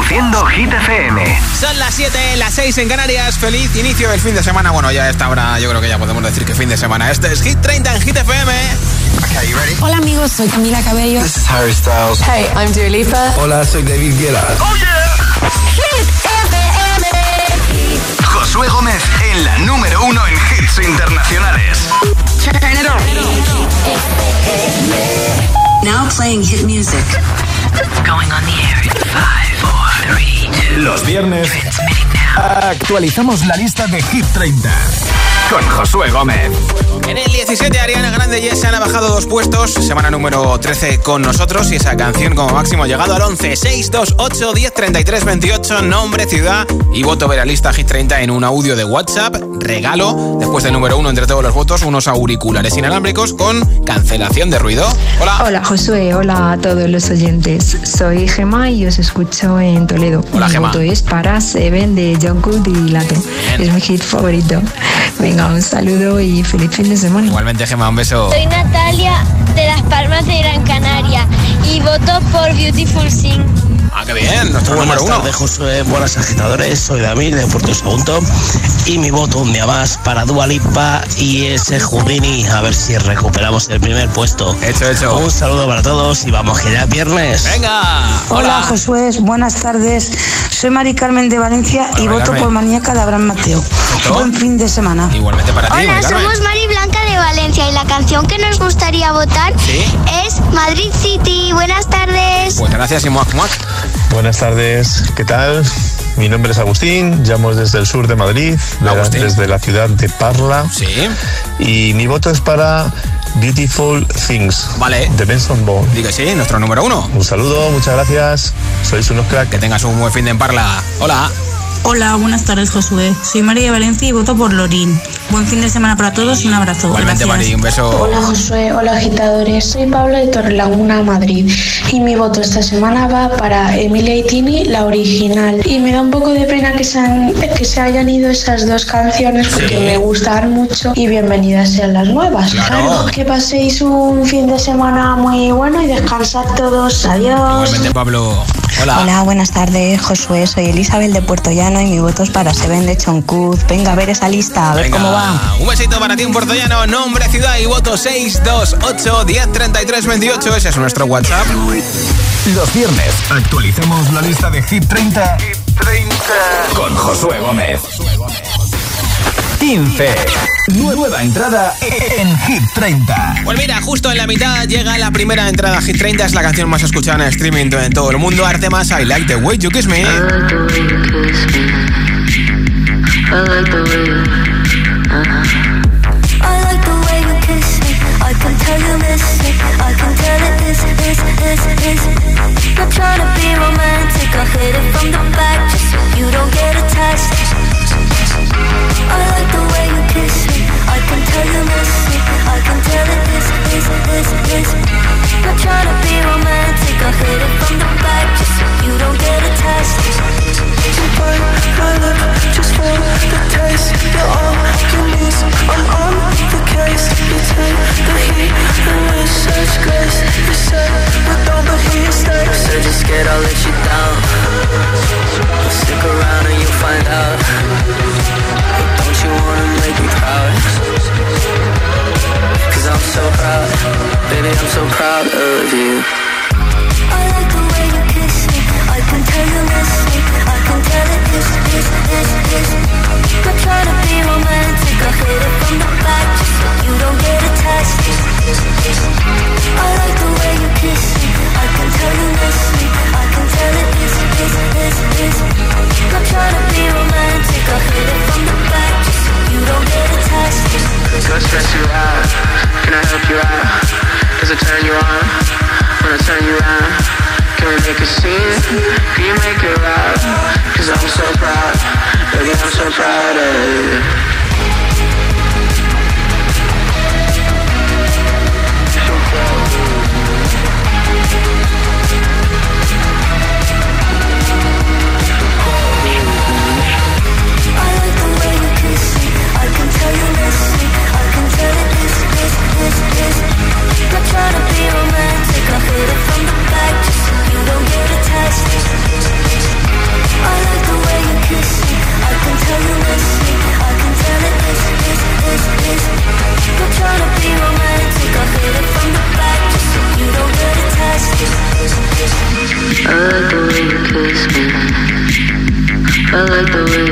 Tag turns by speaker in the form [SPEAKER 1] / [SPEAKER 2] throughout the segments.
[SPEAKER 1] Reproduciendo Hit FM.
[SPEAKER 2] Son las 7, las 6 en Canarias. Feliz inicio del fin de semana. Bueno, ya a esta hora yo creo que ya podemos decir que fin de semana. Este es Hit 30 en Hit FM.
[SPEAKER 3] Okay, you ready?
[SPEAKER 4] Hola amigos, soy Camila Cabello.
[SPEAKER 3] This is Harry Styles.
[SPEAKER 4] Hey, I'm Dua Lipa.
[SPEAKER 5] Hola, soy David Guetta.
[SPEAKER 1] ¡Oh, yeah!
[SPEAKER 4] Hit FM.
[SPEAKER 1] Josué Gómez en la número 1 en hits internacionales.
[SPEAKER 4] Turn it on.
[SPEAKER 6] Now playing hit music.
[SPEAKER 7] Going on the air in 5, 4, 3, 2.
[SPEAKER 1] Los viernes
[SPEAKER 7] Transmitting now.
[SPEAKER 1] actualizamos la lista de Hit 30 con Josué Gómez.
[SPEAKER 2] En el 17, Ariana Grande y se han bajado 2 puestos. Semana número 13 con nosotros. Y esa canción como máximo ha llegado al 11. 6, 2, 8, 10, 33, 28. Nombre, ciudad y voto ver la lista Hit 30 en un audio de WhatsApp. Regalo, después del número 1 entre todos los votos, unos auriculares inalámbricos con cancelación de ruido. Hola.
[SPEAKER 8] Hola Josué, hola a todos los oyentes. Soy Gemma y os escucho en Toledo.
[SPEAKER 2] Hola,
[SPEAKER 8] Mi
[SPEAKER 2] Gemma.
[SPEAKER 8] voto es para Seven de Jungkook y Lato. Es mi hit favorito. Venga, un saludo y feliz fin de semana.
[SPEAKER 2] Igualmente, Gemma, un beso.
[SPEAKER 9] Soy Natalia de Las Palmas de Gran Canaria y voto por Beautiful Sin.
[SPEAKER 2] Ah, qué bien, nuestro número 1.
[SPEAKER 5] Buenas tardes, Josué. Buenas agitadores. Soy David de Puerto Sagunto. Y mi voto un día más para Dua Lipa y ese Houdini. A ver si recuperamos el primer puesto.
[SPEAKER 2] Hecho.
[SPEAKER 5] Un saludo para todos y vamos que ya es viernes.
[SPEAKER 2] Venga.
[SPEAKER 10] Hola Josué, buenas tardes. Soy Mari Carmen de Valencia y
[SPEAKER 2] Hola,
[SPEAKER 10] voto
[SPEAKER 2] Carmen.
[SPEAKER 10] por Maníaca de Abraham Mateo.
[SPEAKER 2] Perfecto.
[SPEAKER 10] Buen fin de semana.
[SPEAKER 2] Igualmente para ti.
[SPEAKER 9] Hola,
[SPEAKER 2] Mari Carmen.
[SPEAKER 9] somos Mari Blanca de Valencia y la canción que nos gustaría votar
[SPEAKER 2] ¿Sí?
[SPEAKER 9] es Madrid City. Buenas tardes.
[SPEAKER 2] Pues gracias y muac, muac.
[SPEAKER 11] Buenas tardes, ¿qué tal? Mi nombre es Agustín, llamo desde el sur de Madrid,
[SPEAKER 2] Agustín.
[SPEAKER 11] desde la ciudad de Parla.
[SPEAKER 2] Sí.
[SPEAKER 11] Y mi voto es para Beautiful Things,
[SPEAKER 2] Vale.
[SPEAKER 11] de Benson Bourne.
[SPEAKER 2] Digo que sí, nuestro número 1.
[SPEAKER 11] Un saludo, muchas gracias, sois unos cracks.
[SPEAKER 2] Que tengas un buen fin de en Parla. Hola.
[SPEAKER 12] Hola, buenas tardes Josué. Soy María de Valencia y voto por Lorín. Buen fin de semana para todos y un abrazo.
[SPEAKER 2] Igualmente,
[SPEAKER 12] Gracias.
[SPEAKER 2] Mari, un beso.
[SPEAKER 13] Hola Josué, hola agitadores, soy Pablo de Torrelaguna, Madrid y mi voto esta semana va para Emilia y Tini, la original, y me da un poco de pena que se hayan ido esas 2 canciones porque
[SPEAKER 2] Sí.
[SPEAKER 13] me gustan mucho y bienvenidas sean las nuevas.
[SPEAKER 2] Claro.
[SPEAKER 13] Que paséis un fin de semana muy bueno y descansad todos, adiós.
[SPEAKER 2] Igualmente, Pablo. Hola.
[SPEAKER 14] Hola, buenas tardes, Josué. Soy Elizabeth de Puerto Llano y mi voto es para Seven de Jungkook. Venga, a ver esa lista, a ver
[SPEAKER 2] Venga,
[SPEAKER 14] cómo va.
[SPEAKER 2] un besito para ti, un puertollano. Nombre, ciudad y voto 6, 2, 8, 10, 33, 28. Ese es nuestro WhatsApp.
[SPEAKER 1] Los viernes actualizamos la lista de Hit 30 con Josué Gómez. 15. Nueva entrada en Hit 30.
[SPEAKER 2] Pues mira, justo en la mitad llega la primera entrada a Hit 30. Es la canción más escuchada en streaming en todo el mundo. Artemas, I Like the Way You Kiss Me.
[SPEAKER 9] I like the way you kiss me. I can tell you miss it. I can tell it is. Not trying to be romantic. I hit it from the back just so you don't get attached. I like the way you kiss me. I can tell you miss it. I can tell it is. Not trying to be romantic. I hit it from the back just so you don't get attached. You burn my lip just for the taste. You're all you need. I'm on the case. You take the heat and with such grace. You said but don't believe stay.
[SPEAKER 15] Said you're scared I'll let you down. But stick around and you'll find out. But don't you wanna make me proud? Cause I'm so proud. Baby, I'm so proud of you.
[SPEAKER 9] I like the way you kiss me. I can tell you miss me. I can tell it is. Not trying to be romantic. I hit it from the back just so you don't get attached. I like the way you kiss me. I can tell you miss me. I can tell it is. Not trying to be romantic. I hit it from the back just so you don't get attached.
[SPEAKER 15] Go stress you out. Can I help you out? Does it turn you on? When I turn you around? Can we make a scene? Can you make it right? Cause I'm so proud. Baby, I'm so proud of you.
[SPEAKER 9] I like the way you kiss me. I can tell you miss me. I can tell it is. Not trying to be romantic. I hit it from the back just so you don't get attached.
[SPEAKER 15] skin. I like the way.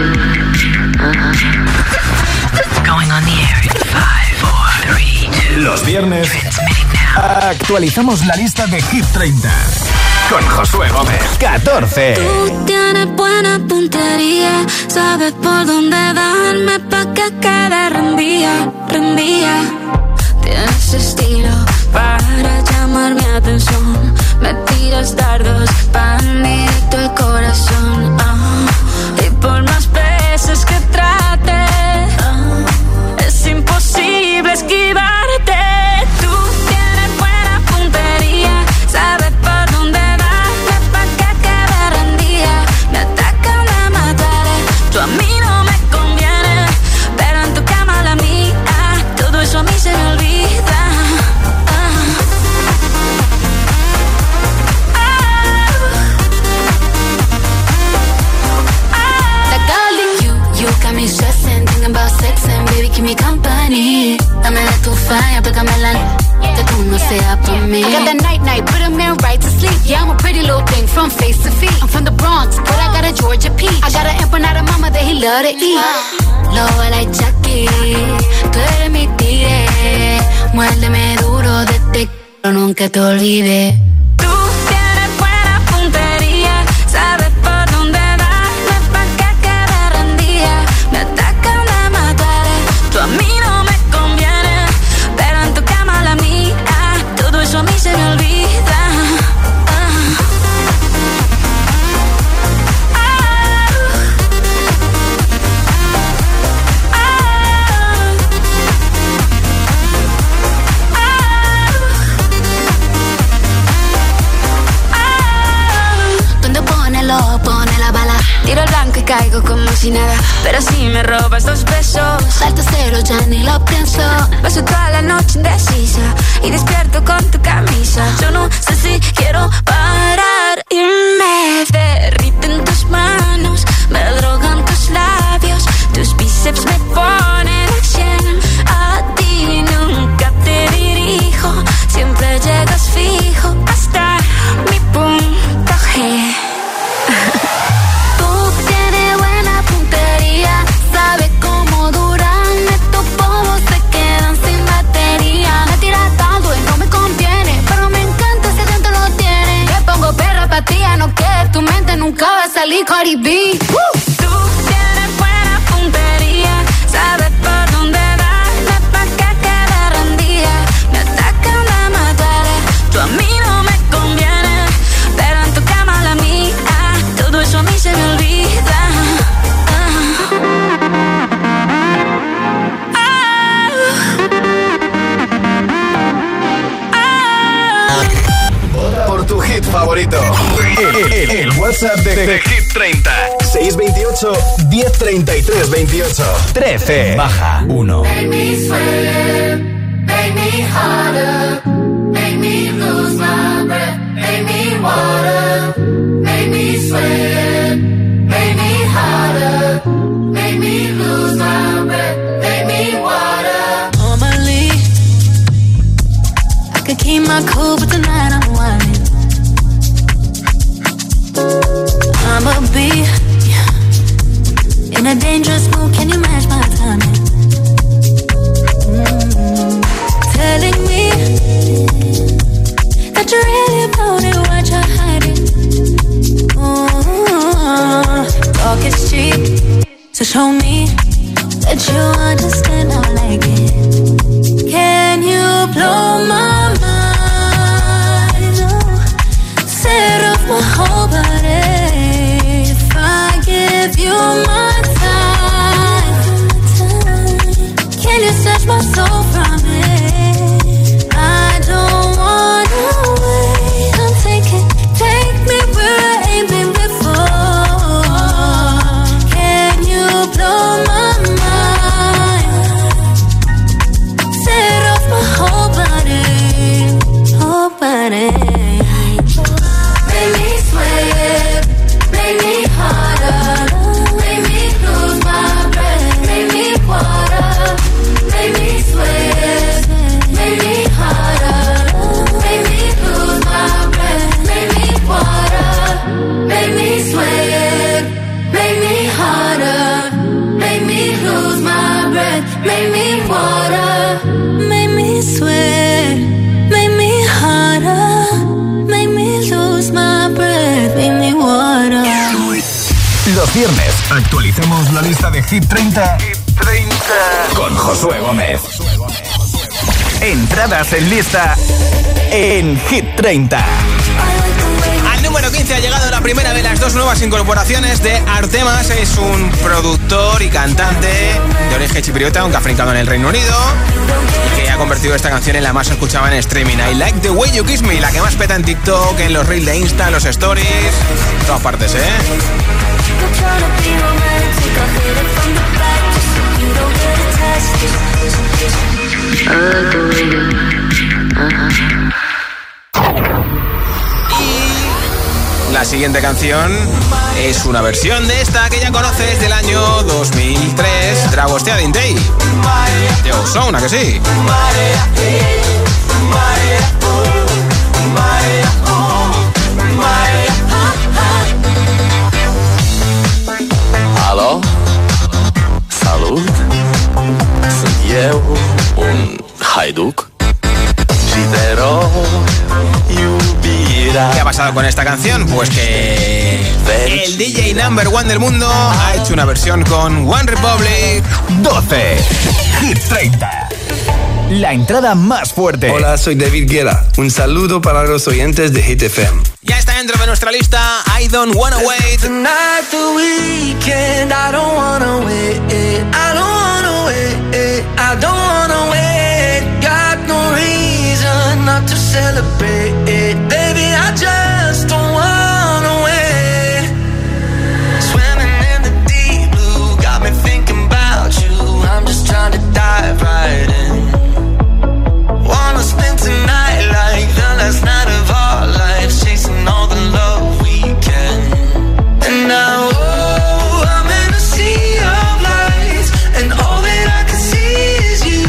[SPEAKER 7] Going on the air in 5, 4, 3, 2.
[SPEAKER 1] Los viernes actualizamos la lista de Hit 30 con Josué Gómez. 14.
[SPEAKER 9] Tú tienes buena puntería, sabes por dónde darme pa' que quede rendida. Tienes estilo para llamar mi atención. Me tiras dardos pa' directo el corazón. Y por más veces que trate, es imposible esquivarte. Tú tienes buena puntería, sabes por dónde darme pa' que quede rendida. Me atacan a matar, tú a mí no me conviene, pero en tu cama la mía, todo eso a mí se me olvida. Stressing, thinking about sex and baby, keep me company. Dame de tu falla, pégame la que tú no seas por mí. I got that night, put a man right to sleep. Yeah, I'm a pretty little thing from face to feet. I'm from the Bronx, but I got a Georgia peach. I got an empanada mama that he love to eat. Low like Chucky, tú eres mi tigre. Muérdeme duro de te quiero, nunca te olvide. Tú tienes buena puntería, sabes por dónde darme pa' que quede rendida. Me atacan a matar, tú a mí no me conviene, pero en tu cama la mía, todo eso a mí se me olvida. Pone la bala, tiro el blanco y caigo como si nada. Pero si me robas 2 besos, salto cero, ya ni lo pienso. Paso toda la noche indecisa y despierto con tu camisa. Yo no sé si quiero parar y me derriten tus manos, me drogan tus labios, tus bíceps me ponen al 100. A ti nunca te dirijo, siempre llegas fijo hasta mi punto G. Tú tienes buena puntería, sabes cómo durarme, tus bobos se quedan sin batería. Me tiras tanto y no me conviene, pero me encanta si dentro lo tienes. Te pongo perra pa' ti, no que tu mente nunca va a salir Cardi B. Tú tienes buena puntería, sabes por dónde darme pa' que quede rendida. Me atacan a matar, tú a mí no me conviene, pero en tu cama la mía, todo eso a mí se me olvida.
[SPEAKER 1] Por tu hit favorito, el WhatsApp de Hit 30. 628 1033 28 13 baja 1.
[SPEAKER 9] Make me sweat, make me harder, make me lose my breath, make me water, make me sweat, make me harder, make me lose my breath, make me water. Normally, I could keep my cool, but tonight I'm whining. I'ma be in a dangerous mood, can you match my timing? Telling me that you really about it, what you're hiding. Talk is cheap, so show me that you understand how I like it. Can you blow my mind? Set off my whole body. If I give you my time, can you snatch my soul from it? I don't wanna wait. Come take me where I ain't been before. Can you blow my mind? Set off my whole body, whole body. Make me sweat.
[SPEAKER 1] Los viernes actualizamos la lista de Hit 30, con Josué Gómez. Entradas en lista en Hit 30.
[SPEAKER 2] Al número 15 ha llegado la primera de las dos nuevas incorporaciones de Artemas. Es un productor y cantante de origen chipriota, aunque afincado en el Reino Unido, y que ha convertido esta canción en la más escuchada en streaming. I Like the Way You Kiss Me, la que más peta en TikTok, en los reels de Insta, en los stories, en todas partes, ¿eh? Y la siguiente canción es una versión de esta que ya conoces del año 2003, Dragostea Dintei. De Ozone, ¿a que sí?
[SPEAKER 16] Alo, salut, sunt eu, un haiduc și te rog iubirea.
[SPEAKER 2] ¿Qué ha pasado con esta canción? Pues que el DJ number one del mundo ha hecho una versión con One Republic.
[SPEAKER 1] 12. Hit 30. La entrada más fuerte.
[SPEAKER 17] Hola, soy David Guetta. Un saludo para los oyentes de Hit FM.
[SPEAKER 2] Ya está dentro de nuestra lista I Don't Wanna Wait.
[SPEAKER 18] Tonight the weekend, I don't wanna wait. I don't wanna wait. I don't wanna wait. Got no reason not to celebrate. Baby, I just don't wanna wait. Swimming in the deep blue, got me thinking about you. I'm just trying to dive right in. Wanna spend tonight like the last night of our lives, chasing all the love we can. And now, oh, I'm in a sea of lights, and all that I can see is you.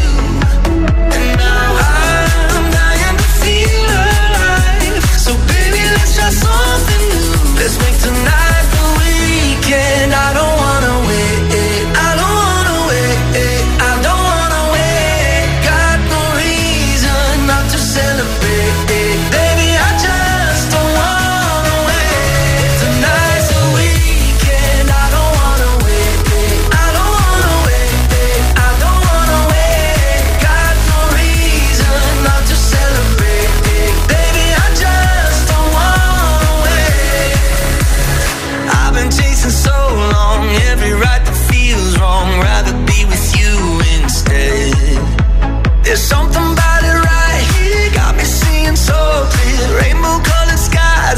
[SPEAKER 18] And now I'm dying to feel alive. So baby, let's try something new. Let's make tonight the weekend. I don't wanna wait. I don't wanna wait. I don't wanna wait. Got no reason not to celebrate. Baby, I just don't wanna wait. Tonight's the weekend. I don't wanna wait. I don't wanna wait. I don't wanna wait. Got no reason not to celebrate. Baby, I just don't wanna wait. I've been chasing so long, every right that feels wrong. Rather be with you instead. There's something about it right here, got me seeing so clear. Rainbow colored skies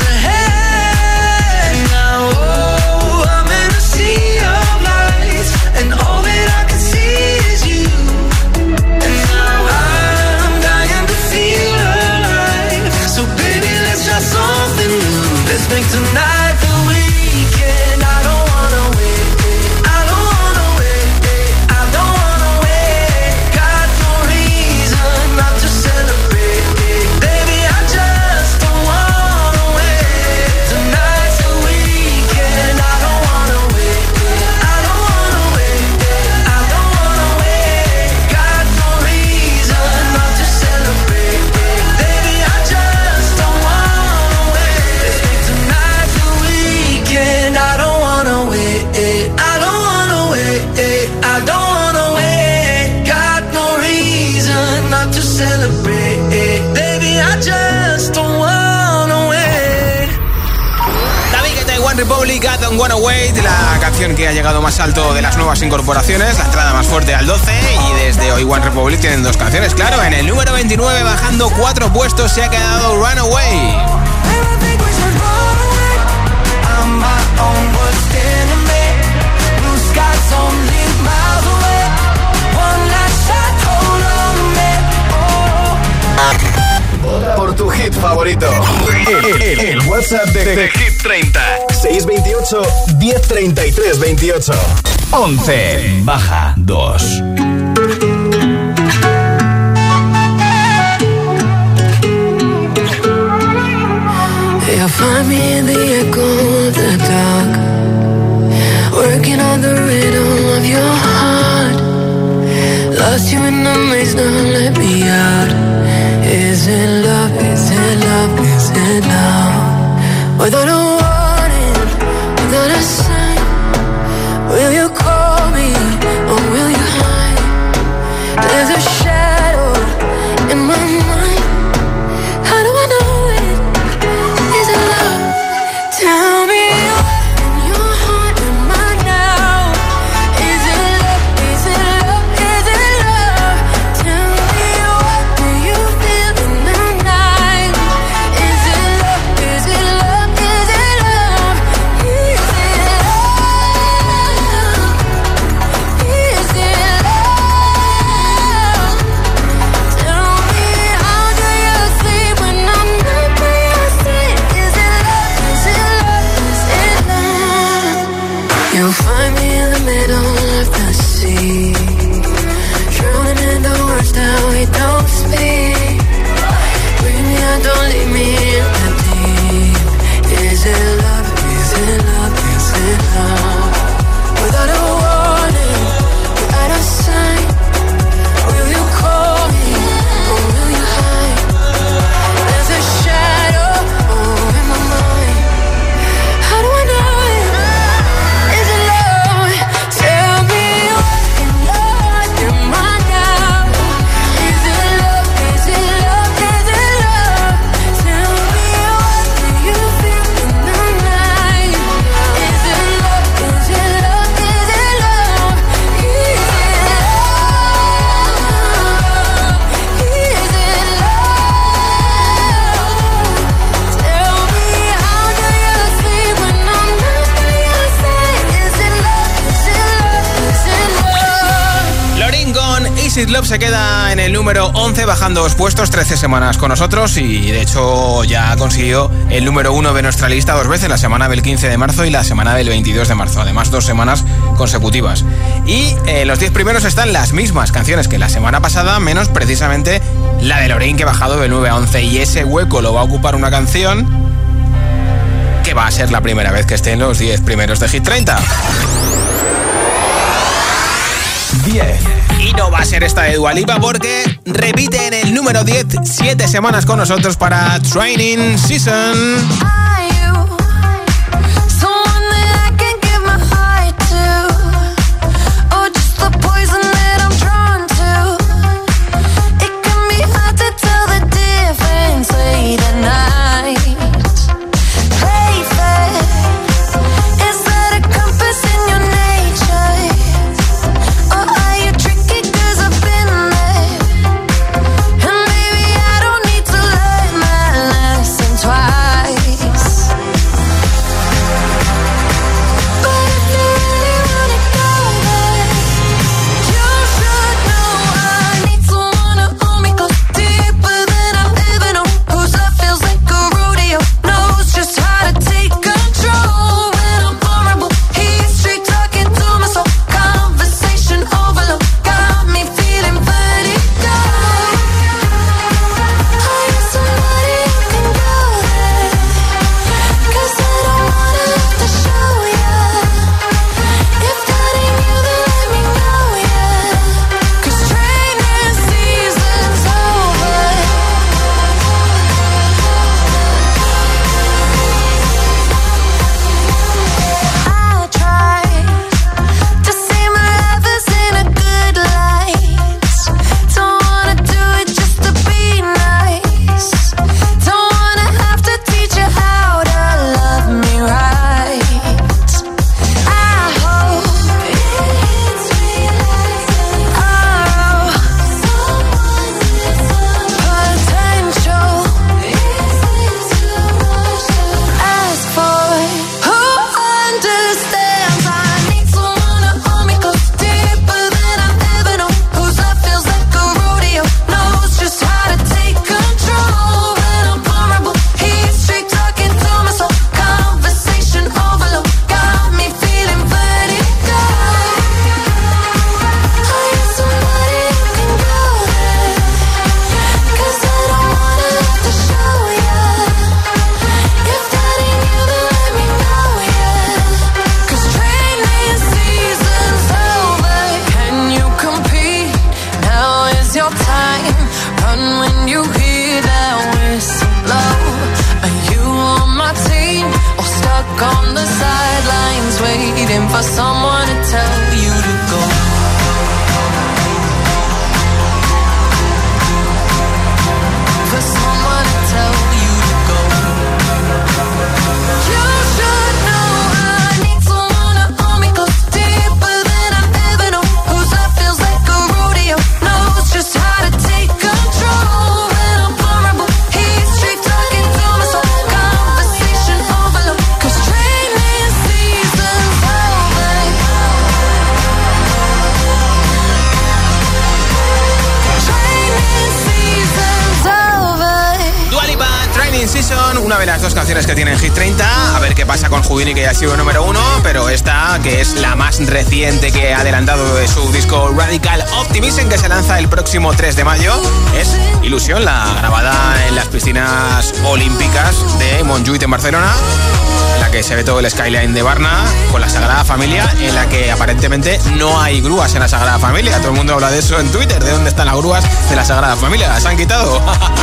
[SPEAKER 18] ahead. Now, oh, I'm in a sea of lights, and all that I can see is you. And now I'm dying to feel alive. So baby, let's try something new. Let's make tonight the weekend. I don't wanna wait. I don't wanna wait. I don't wanna wait. Got no reason not to celebrate. Baby, I just don't wanna wait. Tonight's the weekend. I don't wanna wait. I don't wanna wait. I don't wanna wait. Got no reason not to celebrate. Baby, I just don't wanna wait. Let's make tonight the weekend. I don't wanna wait. I don't wanna wait. I don't wanna wait. Got no reason not to celebrate. Baby, I just don't wanna wait.
[SPEAKER 2] David Guetta y One Republic, I Don't Wanna Wait, la canción que ha llegado más alto de las nuevas incorporaciones, la entrada más fuerte al 12, y desde hoy One Republic tienen dos canciones, claro. En el número 29, bajando 4 puestos, se ha quedado Runaway.
[SPEAKER 18] I'm my own worst enemy. Blue skies only miles away. One last shot, hold on me.
[SPEAKER 1] Por tu hit favorito. El WhatsApp de Hit 30. 628 1033 28. 11. Baja 2.
[SPEAKER 18] You'll find me in the echo of the dark, working on the rhythm of your heart. Lost you in the maze, now let me out. Is it love, is it love, is it love? Without a warning, without a sign,
[SPEAKER 2] Acid Love se queda en el número 11, bajando 2 puestos, 13 semanas con nosotros y de hecho ya consiguió el número 1 de nuestra lista 2 veces, la semana del 15 de marzo y la semana del 22 de marzo, además 2 semanas consecutivas. Y en los 10 primeros están las mismas canciones que la semana pasada, menos precisamente la de Loreen, que ha bajado de 9 a 11, y ese hueco lo va a ocupar una canción que va a ser la primera vez que esté en los 10 primeros de Hit 30.
[SPEAKER 1] 10.
[SPEAKER 2] Y no va a ser esta de Dua Lipa porque repite en el número 10, 7 semanas con nosotros para Training Season. Una de las 2 canciones que tiene en Hit 30. A ver qué pasa con Houdini, que ya ha sido número 1. Pero esta, que es la más reciente que ha adelantado de su disco Radical Optimism, que se lanza el próximo 3 de mayo, es Ilusión, la grabada en las piscinas olímpicas de Montjuïc en Barcelona, en la que se ve todo el skyline de Barna, con la Sagrada Familia, en la que aparentemente no hay grúas en la Sagrada Familia. Todo el mundo habla de eso en Twitter, de dónde están las grúas de la Sagrada Familia. ¿Las han quitado?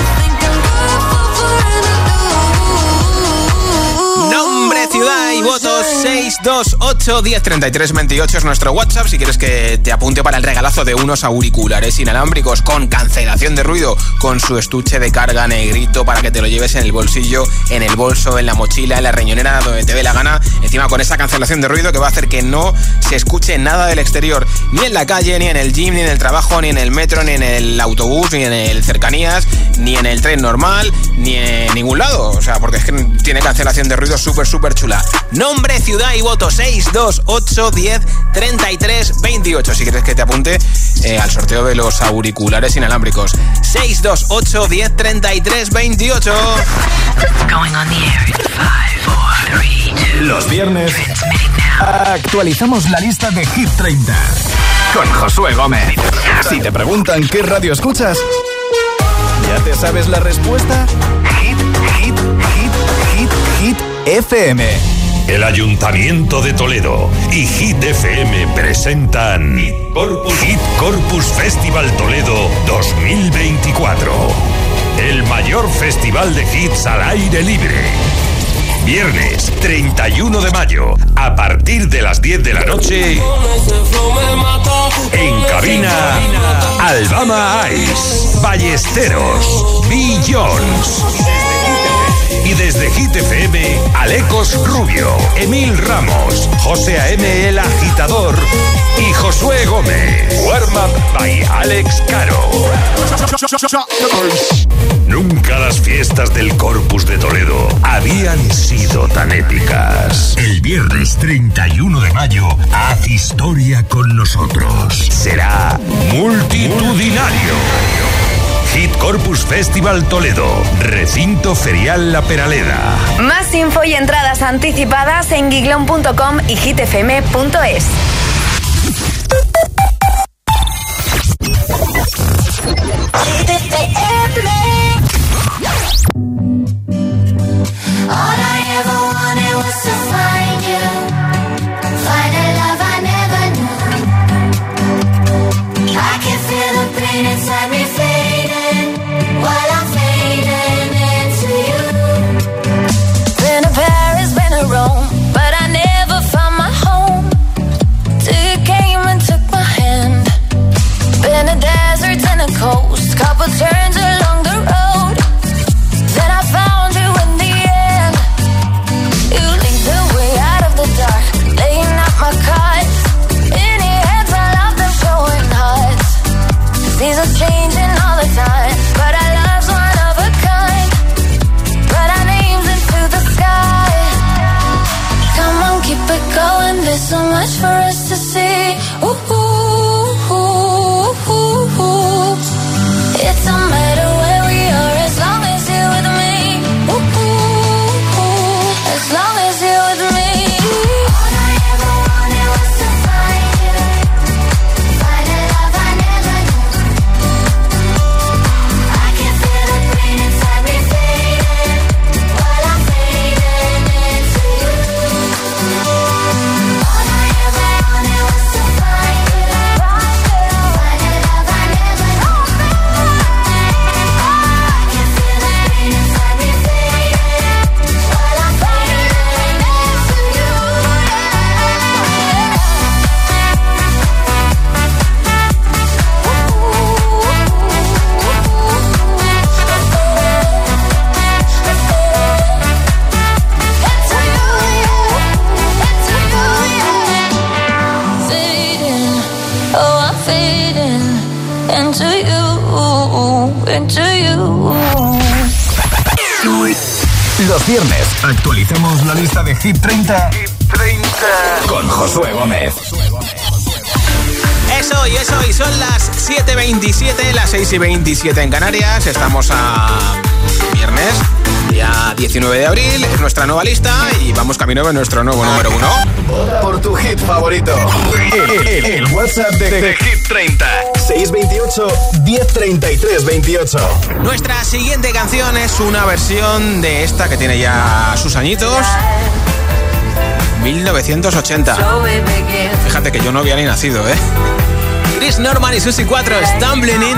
[SPEAKER 2] Nombre, ciudad y votos 628 1033 28 es nuestro WhatsApp. Si quieres que te apunte para el regalazo de unos auriculares inalámbricos con cancelación de ruido, con su estuche de carga negrito para que te lo lleves en el bolsillo, en el bolso, en la mochila, en la riñonera, donde te dé la gana. Encima con esa cancelación de ruido que va a hacer que no se escuche nada del exterior, ni en la calle, ni en el gym, ni en el trabajo, ni en el metro, ni en el autobús, ni en el cercanías, ni en el tren normal, ni en ningún lado. O sea, porque es que tiene cancelación de ruido súper chula. Nombre, ciudad y voto. 628 10 33 28. Si quieres que te apunte al sorteo de los auriculares inalámbricos. 628 10 33 28.
[SPEAKER 7] Going on the air in 5, 4, 3, 2.
[SPEAKER 1] Los viernes actualizamos la lista de Hit 30 con Josué Gómez. Si te preguntan qué radio escuchas, ¿ya te sabes la respuesta? Hit FM.
[SPEAKER 19] El Ayuntamiento de Toledo y Hit FM presentan Hit Corpus Festival Toledo 2024. El mayor festival de hits al aire libre. Viernes 31 de mayo, a partir de las 10 de la noche, en cabina, Alabama Ice, Ballesteros, Bill Jones. Y desde Hit FM, Alecos Rubio, Emil Ramos, José A.M. El Agitador y Josué Gómez. Warm Up by Alex Caro. Nunca las fiestas del Corpus de Toledo habían sido tan épicas. El viernes 31 de mayo, haz historia con nosotros. Será multitudinario. Hit Corpus Festival Toledo, recinto ferial La Peraleda.
[SPEAKER 20] Más info y entradas anticipadas en giglon.com y hitfm.es.
[SPEAKER 9] All I ever wanted was to find you, find a love I never knew. I can feel the pain inside me fading, while I'm fading into you.
[SPEAKER 21] Been to Paris, been to Rome, but I never found my home till you came and took my hand. Been to deserts and a coast, couple turns along the road, then I found you in the end. You lead the way out of the dark, laying out my cards. In your hands I love them showing hearts. Seasons changing all the time, but our love's one of a kind. Write our names into the sky. Come on, keep it going, there's so much for us to see. Ooh, ooh, ooh, ooh, ooh. It don't matter where we are as long as you're with me. Ooh, ooh, ooh. As long as you're with me.
[SPEAKER 9] All I ever wanted was to find you, find a love I never knew. I can feel the pain inside me fading, while I'm fading into you. All I ever wanted was to find you, find a love I never knew. I can feel the pain inside me fading, while I'm fading into you.
[SPEAKER 21] Fading, oh I'm fading into you, into you.
[SPEAKER 1] Los viernes actualizamos la lista de Hit 30 con Josué Gómez.
[SPEAKER 2] Eso, y son las 7:27, las 6:27 en Canarias. Estamos a viernes, día 19 de abril, es nuestra nueva lista y vamos camino de nuestro nuevo número 1.
[SPEAKER 1] Vota por tu hit favorito. El WhatsApp de Hit 30. 628 1033 28.
[SPEAKER 2] Nuestra siguiente canción es una versión de esta que tiene ya sus añitos. 1980. Fíjate que yo no había ni nacido, ¿eh? Chris Norman y Susie 4, Stumbling In.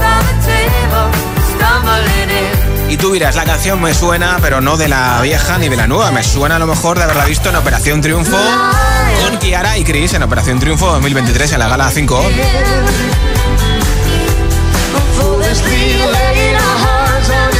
[SPEAKER 2] Y tú dirás, la canción me suena, pero no de la vieja ni de la nueva. Me suena a lo mejor de haberla visto en Operación Triunfo con Kiara y Chris en Operación Triunfo 2023 en la Gala 5.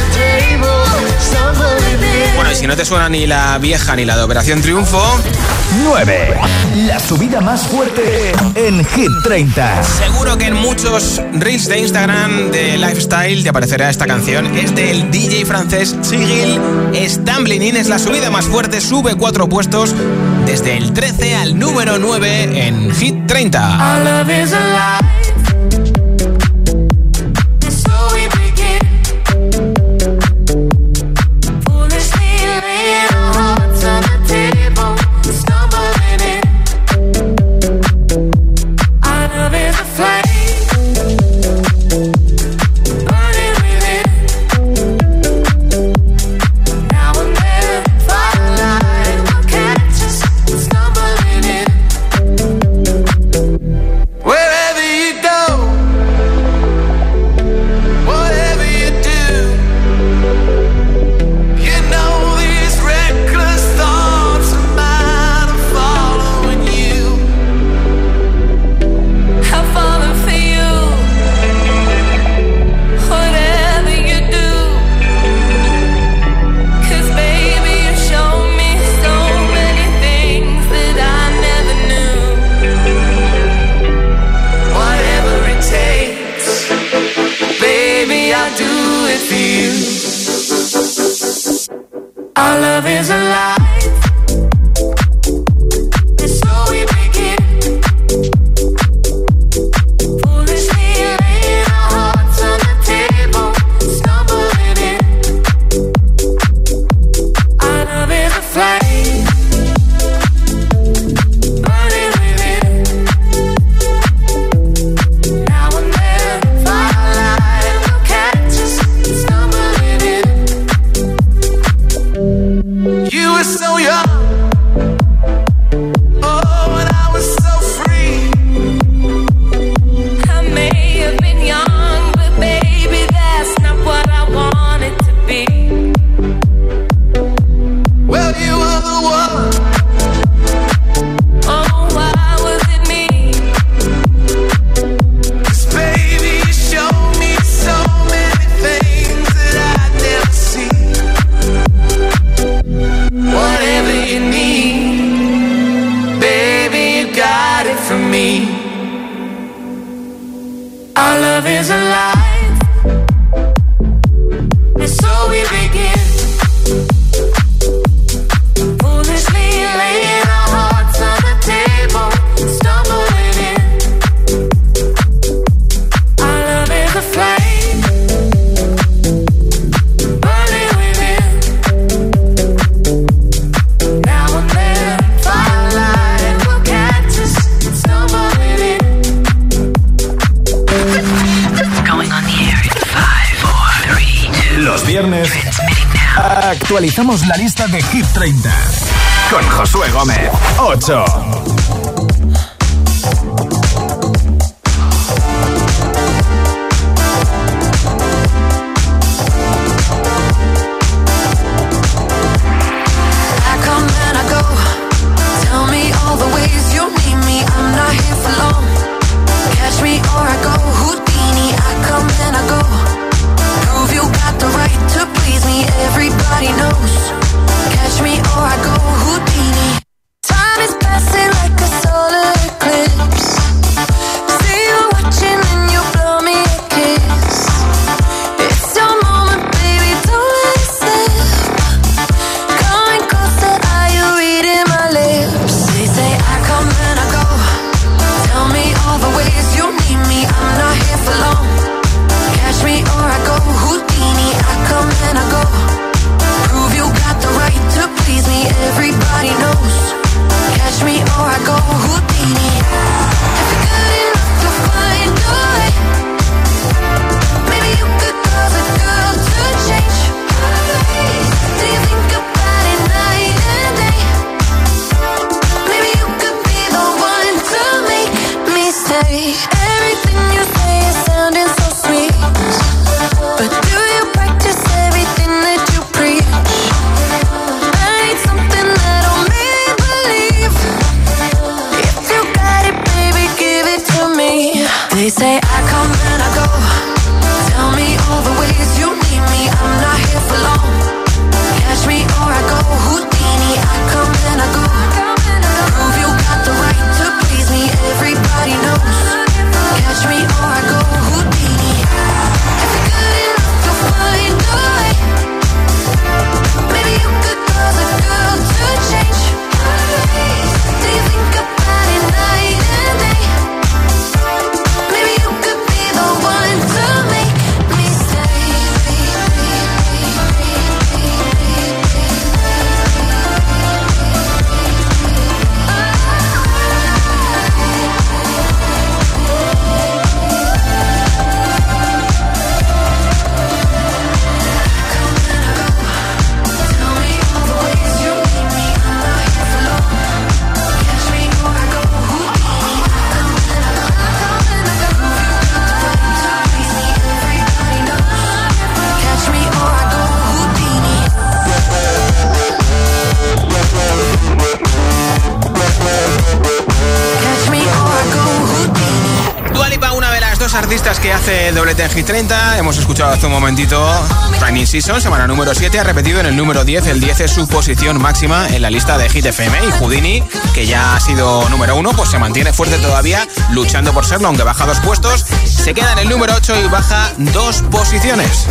[SPEAKER 2] Bueno, y si no te suena ni la vieja ni la de Operación Triunfo,
[SPEAKER 1] 9. La subida más fuerte en Hit 30.
[SPEAKER 2] Seguro que en muchos reels de Instagram de Lifestyle te aparecerá esta canción. Es del DJ francés Sigil. Stumbling In es la subida más fuerte. Sube 4 puestos desde el 13 al número 9 en Hit 30.
[SPEAKER 18] Our love is alive. Our love is alive.
[SPEAKER 1] Actualizamos la lista de Hit 30 con Josué Gómez. 8.
[SPEAKER 18] Everybody knows. Catch me or I go Houdini. Time is passing.
[SPEAKER 2] más artistas que hace el doblete en Hit 30. Hemos escuchado hace un momentito Rainy Season, semana número 7, ha repetido en el número 10. El 10 es su posición máxima en la lista de Hit FM. Y Houdini, que ya ha sido número 1, pues se mantiene fuerte todavía, luchando por serlo, aunque baja 2 puestos. Se queda en el número 8 y baja 2 posiciones.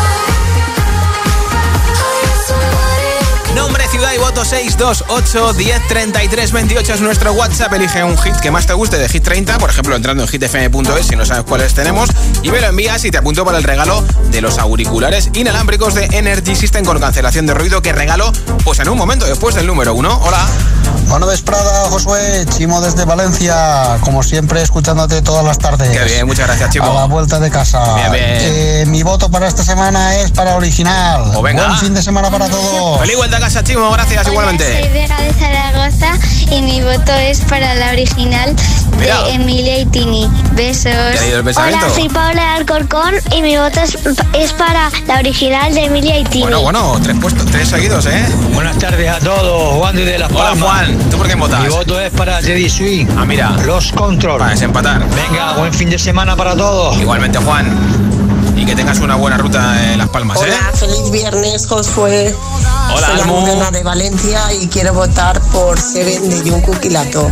[SPEAKER 2] Nombre, ciudad y voto 628 1033 28 es nuestro WhatsApp. Elige un hit que más te guste de Hit 30, por ejemplo entrando en hitfm.es si no sabes cuáles tenemos, y me lo envías y te apunto para el regalo de los auriculares inalámbricos de Energy System con cancelación de ruido, que regalo pues en un momento después del número 1. Hola.
[SPEAKER 3] Bona vesprada, Josué, Chimo desde Valencia, como siempre escuchándote todas las tardes.
[SPEAKER 2] Qué bien, muchas gracias, Chimo.
[SPEAKER 3] A la vuelta de casa.
[SPEAKER 2] Bien, bien.
[SPEAKER 3] Mi voto para esta semana es para Original.
[SPEAKER 2] Pues venga.
[SPEAKER 3] Buen fin de semana para todos.
[SPEAKER 2] Feliz vuelta a casa, Chimo, gracias.
[SPEAKER 22] Hola,
[SPEAKER 2] igualmente.
[SPEAKER 22] Soy Vega de Zaragoza y mi voto es para la Original de Emilia y Tini. Besos.
[SPEAKER 2] ¿Qué ha ido el pensamiento?
[SPEAKER 22] Hola, soy Paula de Alcorcón y mi voto es para la Original de Emilia y Tini.
[SPEAKER 2] Bueno, 3 puestos, 3 seguidos, ¿eh?
[SPEAKER 23] Buenas tardes a todos, Juan de Las Palmas.
[SPEAKER 2] Hola, Juan, ¿tú por qué votas?
[SPEAKER 23] Mi voto es para Jedi Swing.
[SPEAKER 2] Ah, mira.
[SPEAKER 23] Los Control.
[SPEAKER 2] Para desempatar.
[SPEAKER 23] Venga, buen fin de semana para todos.
[SPEAKER 2] Igualmente, Juan. Y que tengas una buena ruta en Las Palmas, ¿eh?
[SPEAKER 24] Hola, feliz viernes, Josué.
[SPEAKER 2] Hola,
[SPEAKER 24] soy
[SPEAKER 2] Almu.
[SPEAKER 24] Almudena de Valencia y quiero votar por Seven de Jungkook y Lato.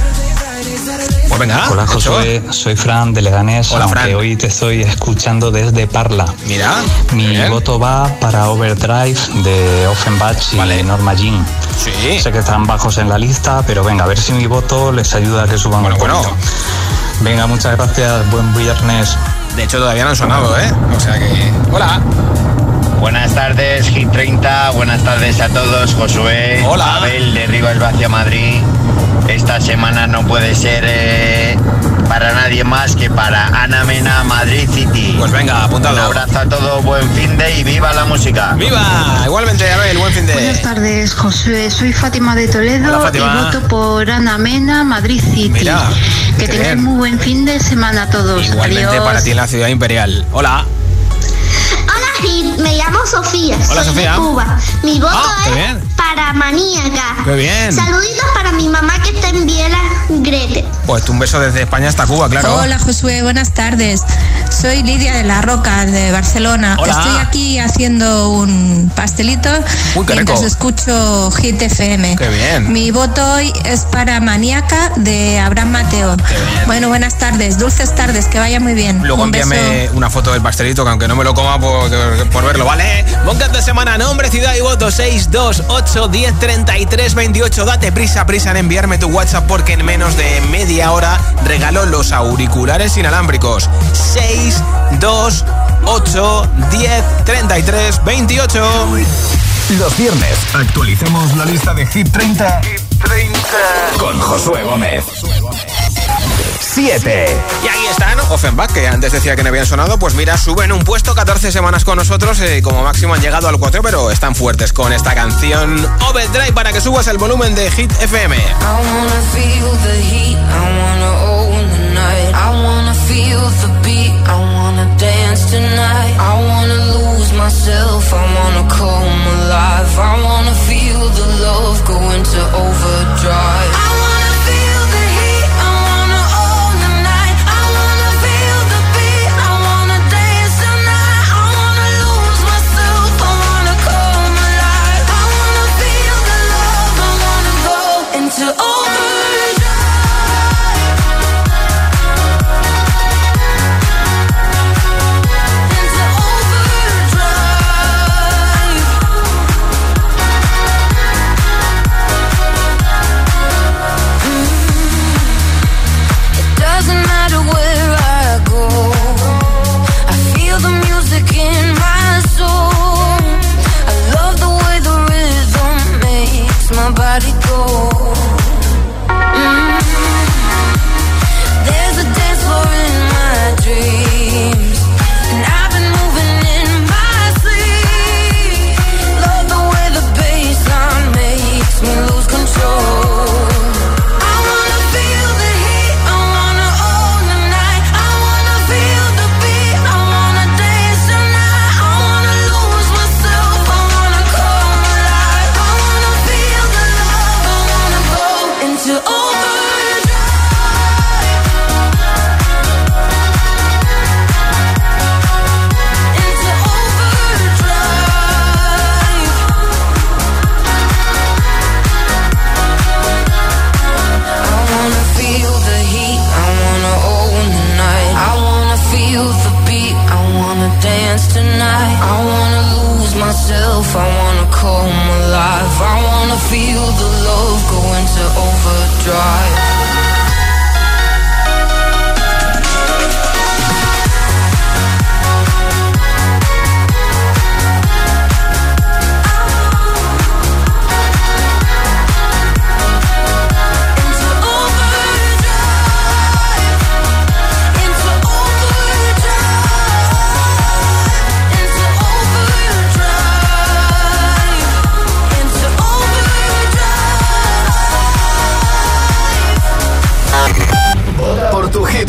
[SPEAKER 2] Pues venga.
[SPEAKER 25] Hola, Josué, soy Fran de Leganés.
[SPEAKER 2] Hola, Fran.
[SPEAKER 25] Aunque hoy te estoy escuchando desde Parla.
[SPEAKER 2] Mira.
[SPEAKER 25] Mi voto va para Overdrive de Offenbach y Norma Jean.
[SPEAKER 2] Sí.
[SPEAKER 25] Sé que están bajos en la lista, pero venga, a ver si mi voto les ayuda a que suban un poquito. Venga, muchas gracias, buen viernes.
[SPEAKER 2] De hecho, todavía no han sonado, ¿eh? O sea que... Hola.
[SPEAKER 26] Buenas tardes, Hit 30. Buenas tardes a todos, Josué.
[SPEAKER 2] Hola.
[SPEAKER 26] Abel de Rivas Vacia, Madrid. Esta semana no puede ser para nadie más que para Ana Mena, Madrid City.
[SPEAKER 2] Pues venga, apuntado.
[SPEAKER 26] Un abrazo a todos, buen fin de y viva la música.
[SPEAKER 2] ¡Viva! Igualmente, Abel, buen fin de.
[SPEAKER 27] Buenas tardes, Josué. Soy Fátima de Toledo.
[SPEAKER 2] Hola, Fátima.
[SPEAKER 27] Y voto por Ana Mena, Madrid City.
[SPEAKER 2] Mira,
[SPEAKER 27] que tengáis muy buen fin de semana a todos.
[SPEAKER 2] Igualmente.
[SPEAKER 27] Adiós.
[SPEAKER 2] Para ti en la ciudad imperial. Hola.
[SPEAKER 28] Hola, Hit. Me llamo Sofía.
[SPEAKER 2] Hola,
[SPEAKER 28] soy
[SPEAKER 2] Sofía.
[SPEAKER 28] de Cuba. Mi voto
[SPEAKER 2] qué
[SPEAKER 28] es
[SPEAKER 2] bien.
[SPEAKER 28] para Maníaca.
[SPEAKER 2] Qué bien.
[SPEAKER 28] Saluditos para mi mamá que está en Viela, Grete.
[SPEAKER 2] Pues un beso desde España hasta Cuba, claro.
[SPEAKER 29] Hola, Josué, buenas tardes. Soy Lidia de la Roca, de Barcelona.
[SPEAKER 2] Hola.
[SPEAKER 29] Estoy aquí haciendo un pastelito mientras escucho Hit FM.
[SPEAKER 2] Qué bien.
[SPEAKER 29] Mi voto hoy es para Maníaca de Abraham Mateo. Bueno, buenas tardes, dulces tardes, que vaya muy bien.
[SPEAKER 2] Luego
[SPEAKER 29] Un beso.
[SPEAKER 2] envíame una foto del pastelito, que aunque no me lo coma por verlo, ¿vale? Buen fin de semana, nombre, ciudad y voto 628 1033 28. Date prisa en enviarme tu WhatsApp, porque en menos de media hora regalo los auriculares inalámbricos. 628 1033 28.
[SPEAKER 1] Los viernes actualizamos la lista de Hit 30, con Josué Gómez. 7.
[SPEAKER 2] Y ahí están, Offenbach, que antes decía que no habían sonado. Pues mira, suben un puesto, 14 semanas con nosotros, como máximo han llegado al 4, pero están fuertes con esta canción Overdrive, para que subas el volumen de Hit FM.
[SPEAKER 18] I wanna feel the heat, I wanna own the night, I wanna feel the beat, I wanna dance tonight, I wanna lose myself, I wanna come alive, I wanna feel the love go into overdrive. I wanna feel the heat, I wanna own the night, I wanna feel the beat, I wanna dance tonight, I wanna lose myself, I wanna come alive, I wanna feel the love, I wanna go into overdrive.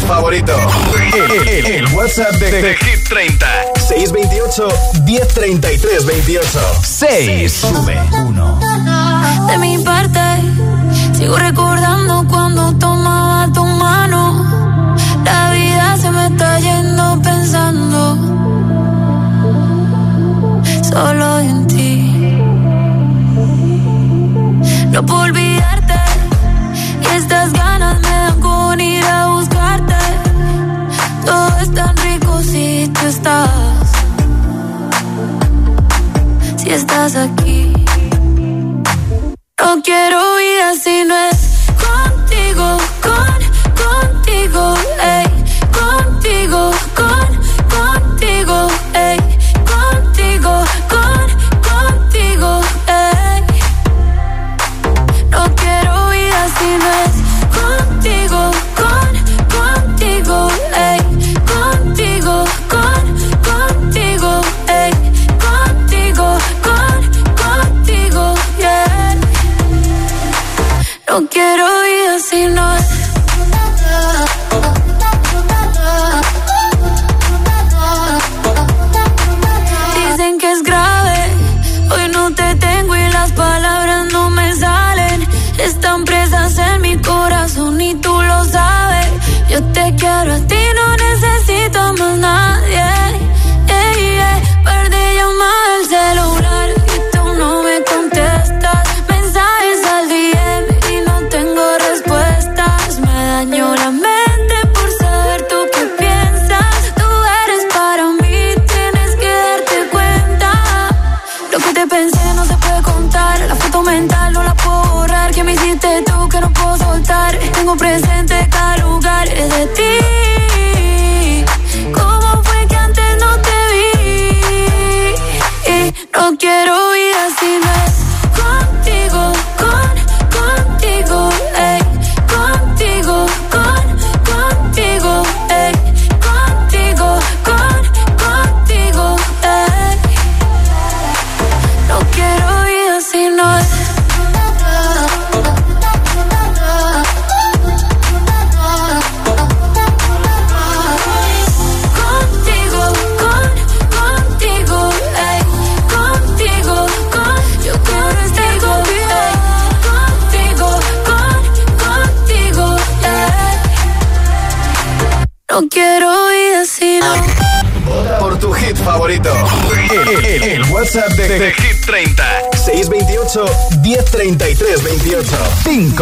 [SPEAKER 1] favorito. El WhatsApp de Hit 30. 628 1033 28. 6. Sube 1.
[SPEAKER 4] De mi parte, sigo recordando cuando tomaba tu mano. La vida se me está yendo pensando solo en ti. No puedo olvidarte y estas ganas me dan con ir a buscarte. Todo es tan rico si tú estás, si estás aquí. No quiero vida si no es contigo, contigo, ey, contigo, contigo, ey, contigo, contigo, ey. No quiero vida si no es contigo, contigo, ey, contigo, contigo, ey, contigo, contigo, yeah. No quiero vida si no es. Dicen que es grave, hoy no te tengo y las palabras no me salen. Están presas en mi corazón y tú lo sabes. Yo te quiero a ti, no necesito más nadie. Perdí llamada al celular y tú no me contestas. Mensajes al DM y no tengo respuestas. Me dañó la mente por saber tú qué piensas. Tú eres para mí, tienes que darte cuenta. Lo que te pensé no se puede contar. La foto mental no la puedo borrar. Que me hiciste tú que no puedo soltar. Tengo presente cada lugar de ti. ¿Cómo fue que antes no te vi? Y no quiero vida si no es contigo, contigo, ey, contigo, contigo, ey, contigo, contigo, ey. No quiero vida si no es. Contigo, contigo, ey, contigo, yo quiero estar contigo, contigo, ey. No quiero vida si no.
[SPEAKER 1] Vota por tu hit favorito. El WhatsApp de Hit 30. 628 1033 28. 5.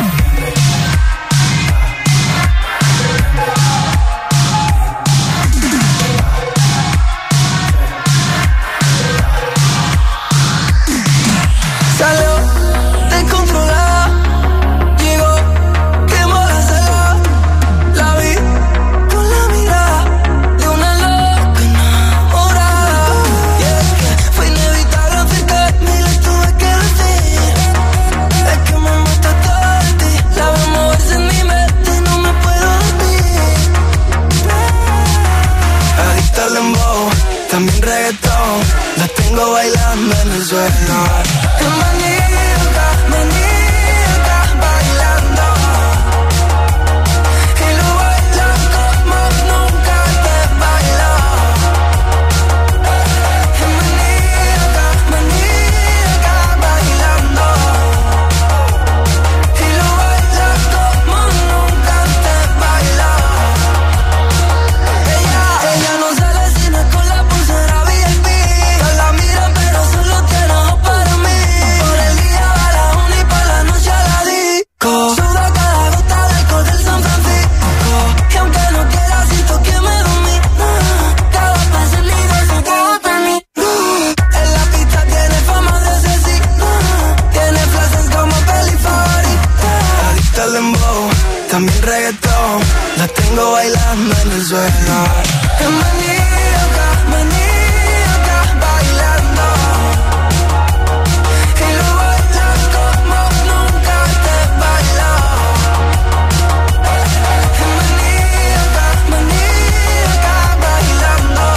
[SPEAKER 18] Salió descontrolada, llegó, quemó la sala. La vi con la mirada de una loca enamorada. Y es que fue inevitable acercarme y le tuve que decir. Es que me mata todo de ti. La veo moverse en mi mente y no me puedo dormir. Adicta al dembow, también reggaetón. La tengo bailando en el suelo. Maníaca, maníaca, bailando. Y lo baila como nunca te bailó. Maníaca, maníaca, bailando. Y lo baila como nunca te bailó. Ella no sale si no es con la pulsera VIP. Todas la miran pero solo tiene ojos para mí. Por el día va a la uni y por la noche a la disco. Suda cada gota del alcohol del San Francisco. Y aunque no quiera siento que me domina. Cada paso en libre se queda para mí. En la pista tiene fama de asesina. Tiene frases como peli favorita. Adicta al dembow, también reggaetón. La tengo bailando en el suelo. Es maníaca, maníaca, bailando. Y lo baila como nunca te bailó. Es maníaca, maníaca, bailando.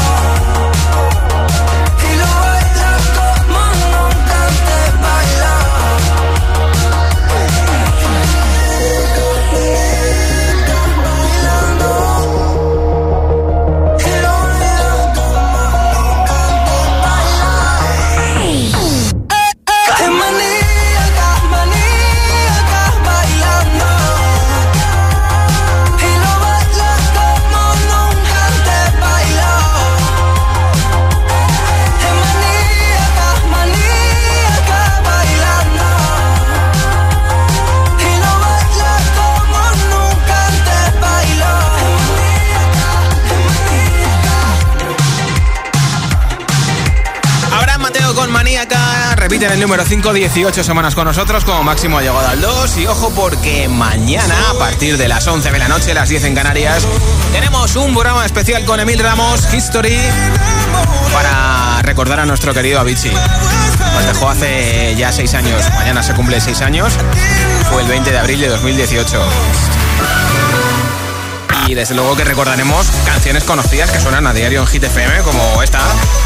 [SPEAKER 18] Y lo baila como nunca te bailó. Bailando.
[SPEAKER 2] Repite en el número 5, 18 semanas con nosotros, como máximo ha llegado al 2. Y ojo porque mañana, a partir de las 11 de la noche, las 10 en Canarias, tenemos un programa especial con Emil Ramos, History, para recordar a nuestro querido Avicii. Nos dejó hace ya 6 años, mañana se cumple 6 años, fue el 20 de abril de 2018. Y desde luego que recordaremos canciones conocidas que suenan a diario en Hit FM, como esta.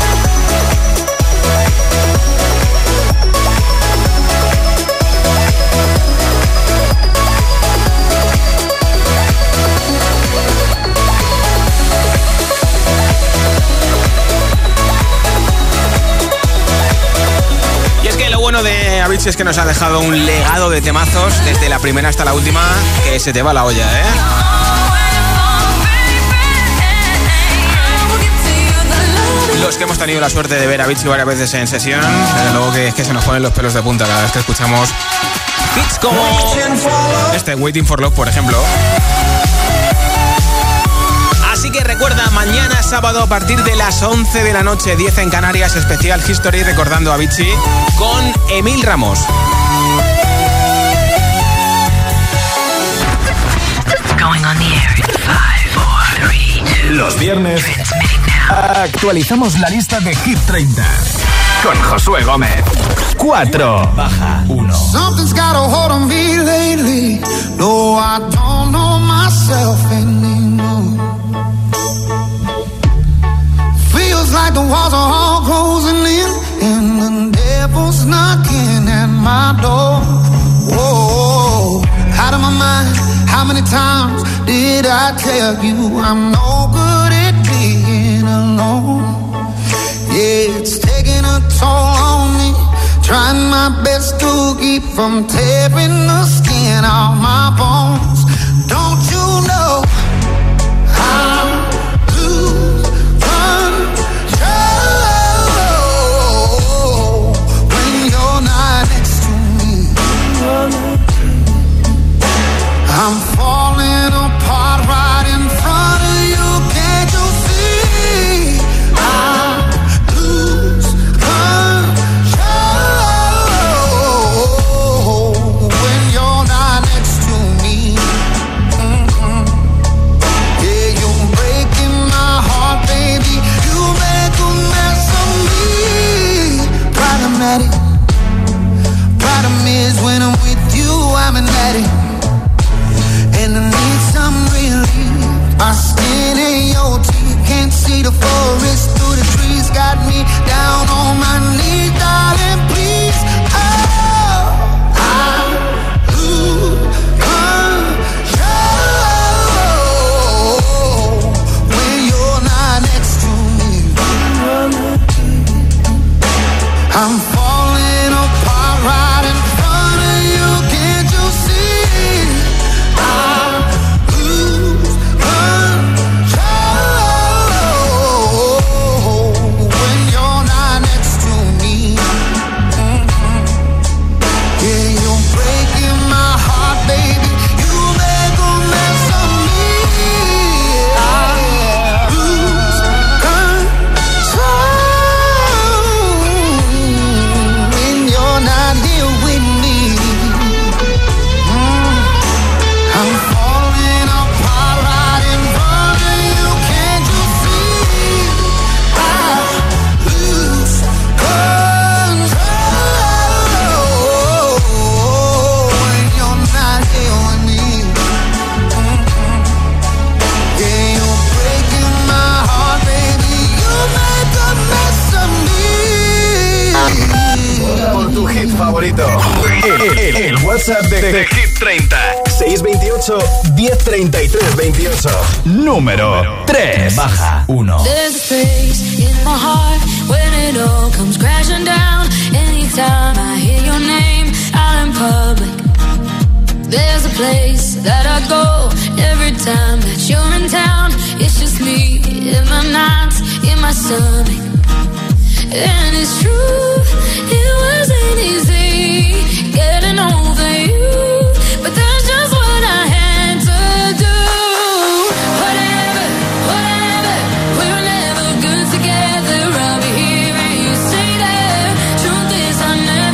[SPEAKER 2] Y es que lo bueno de Avicii es que nos ha dejado un legado de temazos desde la primera hasta la última, que se te va la olla, ¿eh? Los que hemos tenido la suerte de ver a Avicii varias veces en sesión, desde luego que es que se nos ponen los pelos de punta cada vez que escuchamos hits como este Waiting for Love, por ejemplo. Así que recuerda, mañana sábado a partir de las 11 de la noche, 10 en Canarias, especial History recordando a Avicii con Emil Ramos.
[SPEAKER 7] Going on the air in 5, 4, 3, 2.
[SPEAKER 1] Los viernes actualizamos la lista de Hit 30 con Josué Gómez. 4 baja 1.
[SPEAKER 18] Something's got a hold on me lately. No, I don't know myself anymore. Feels like the walls are all closing in and the devil's knocking at my door. Whoa, out of my mind. How many times did I tell you I'm no good at being alone? Yeah, it's taking a toll on me. Trying my best to keep from tearing the skin off my bones. Don't you know I lose control when you're not next to me? I'm falling apart right in front of you. Can't you see? I lose control when you're not next to me. Mm-hmm. Yeah, you're breaking my heart, baby. You make a mess of me. Problematic. Problem is when I'm with you, I'm an addict. And I need some relief. My skin and your teeth can't see the forest through the trees. Got me down on my knees, darling, please. Oh, I lose control when you're not next to me. I'm falling apart right in front of you. Can't you see? I lose control when you're not next to me. Mm-hmm. Yeah, you're breaking my heart, baby. You make a mess of me. I lose control when you're not here with me. I'm falling apart right in front of you. Can't you see? I lose control when you're not here with me. Yeah, you're breaking my heart, baby. You make a mess of me.
[SPEAKER 1] Por tu hit favorito. El WhatsApp de Hit 30. 628 1033 28. Número 3 baja 1.
[SPEAKER 4] There's a place in my heart when it all comes crashing down. Anytime I hear your name out in public. There's a place that I go every time that you're in town. It's just me in my nights, in my stomach. And it's true, it wasn't easy getting over you, but that's just what I had to do. Whatever, whatever, we were never good together. I'll be here and you stay there. Truth is I never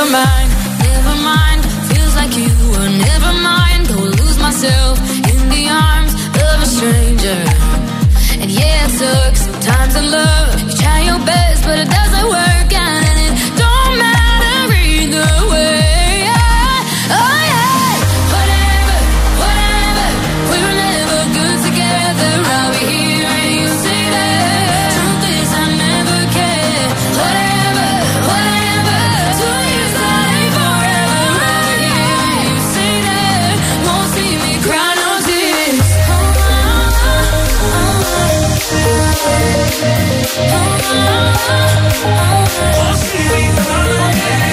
[SPEAKER 4] never mind, never mind. Feels like you were never mind. Go lose myself in the arms of a stranger. And yeah, it took some time to love. You try your best, but it doesn't work, and it don't matter either way. Oh yeah, whatever, whatever. We were never good together. I'll be here and you say that. Truth is, I never cared. Whatever, whatever. 2 years that ain't forever. I'll be here and you say that. Won't see me cry no tears. Won't see me cry no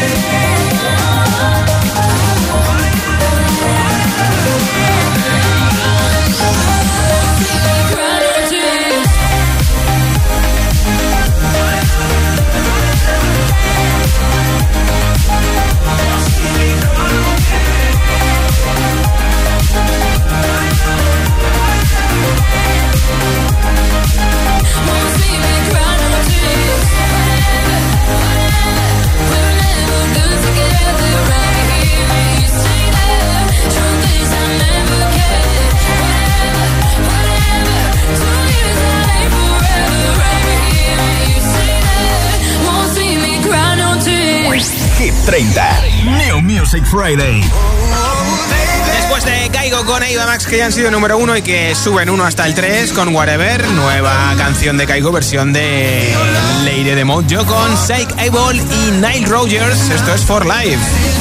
[SPEAKER 1] Hit 30, New Music Friday.
[SPEAKER 2] Después de Caigo con Ava Max, que ya han sido número 1 y que suben 1 hasta el 3 con Whatever, nueva canción de Caigo, versión de Lady de Mojo con Shake Able y Nile Rodgers. Esto es For Life.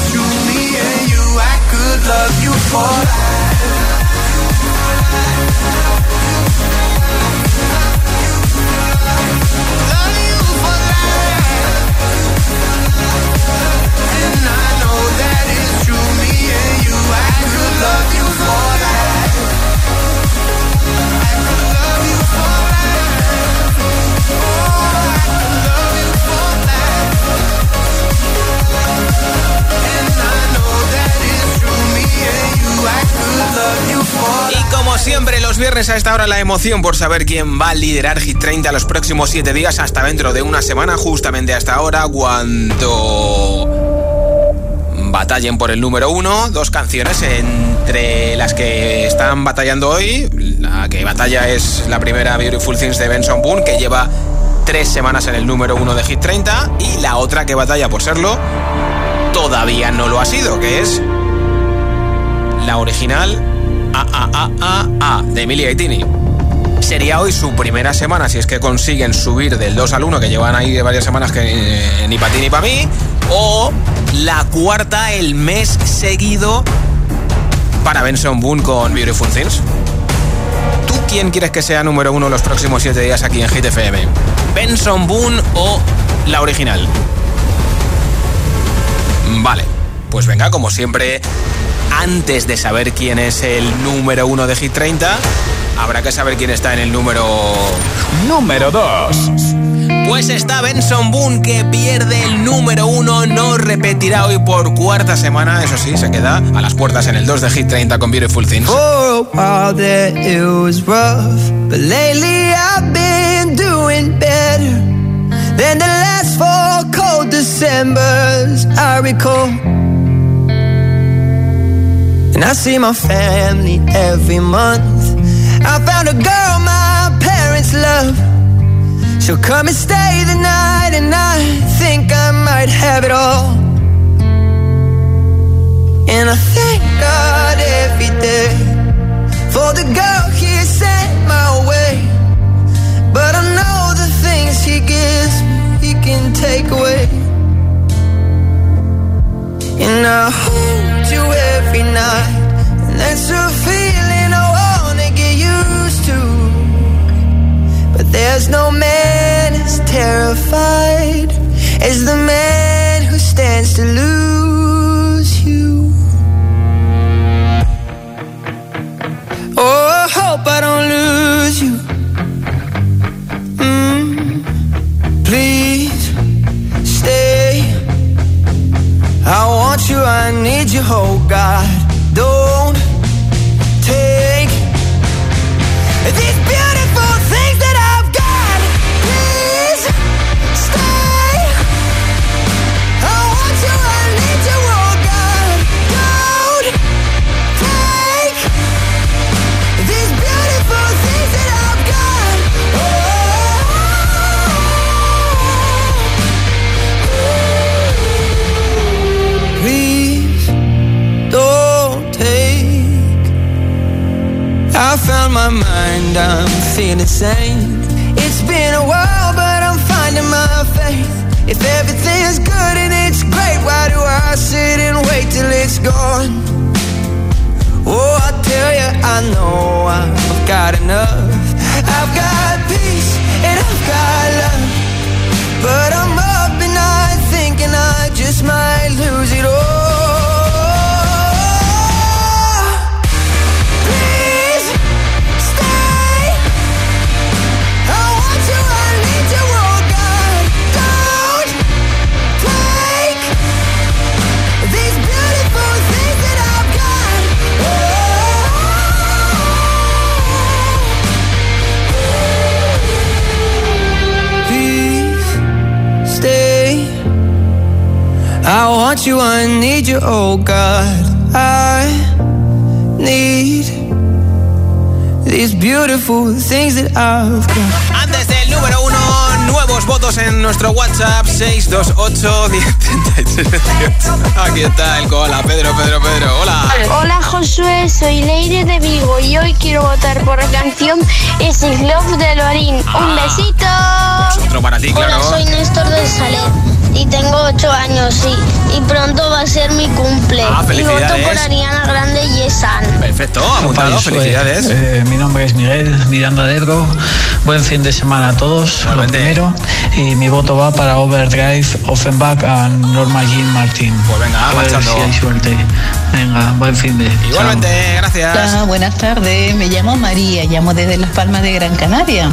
[SPEAKER 2] Y como siempre los viernes a esta hora la emoción por saber quién va a liderar Hit 30 los próximos 7 días hasta dentro de una semana, justamente hasta ahora, cuando batallen por el número 1. 2 canciones entre las que están batallando hoy. La que batalla es la primera, Beautiful Things de Benson Boone, que lleva 3 semanas en el número 1 de Hit 30, y la otra que batalla por serlo todavía no lo ha sido, que es la original de Emilia y Tini. Sería hoy su primera semana, si es que consiguen subir del 2 al 1, que llevan ahí de varias semanas que ni para ti ni para mí, o la cuarta el mes seguido para Benson Boone con Beautiful Things. ¿Tú quién quieres que sea número 1 los próximos 7 días aquí en Hit FM? ¿Benson Boone o la original? Vale, pues venga, como siempre, antes de saber quién es el número 1 de Hit 30, habrá que saber quién está en el número 2. Pues está Benson Boone, que pierde el número 1, no repetirá hoy por cuarta semana, eso sí, se queda a las puertas en el 2 de Hit 30 con Beautiful Things.
[SPEAKER 18] For a while there it was rough, but lately I've been doing better than the last 4 cold Decembers I recall. And I see my family every month. I found a girl my parents love. She'll come and stay the night, and I think I might have it all. And I thank God every day for the girl He sent my way. But I know the things He gives me, He can take away. And I hold you every night, and that's a feeling I wanna get used to. But there's no man as terrified as the man who stands to lose you. found my mind, I'm feeling sane. It's been a while, but I'm finding my faith. If everything's good and it's great, why do I sit and wait till it's gone? Oh, I tell you, I know I've got enough. I've got peace and I've got love, but I'm up and night thinking I just might lose it all. I want you, I need you, oh God. I need these beautiful things that I've got.
[SPEAKER 2] Antes del número 1, nuevos votos en nuestro WhatsApp 628 103328. Aquí está el cola, Pedro. Hola.
[SPEAKER 28] Hola Josué, soy Leire de Vigo y hoy quiero votar por la canción Is It Love de Lorin. Un besito.
[SPEAKER 2] Otro para ti, claro.
[SPEAKER 28] Hola, soy Néstor de Saler y tengo 8 años, sí. Y pronto va a ser mi cumple. Y voto por Ariana Grande y Yesan.
[SPEAKER 2] Perfecto, apuntado, felicidades.
[SPEAKER 25] Mi nombre es Miguel Miranda de Ebro. Buen fin de semana a todos, lo primero. Y mi voto va para Overdrive, Offenbach y Norma Jean Martin.
[SPEAKER 2] Pues venga, marchando.
[SPEAKER 25] Si hay suerte. Venga, buen fin de.
[SPEAKER 2] Igualmente, gracias.
[SPEAKER 5] Hola, buenas tardes. Me llamo María, llamo desde Las Palmas de Gran Canaria.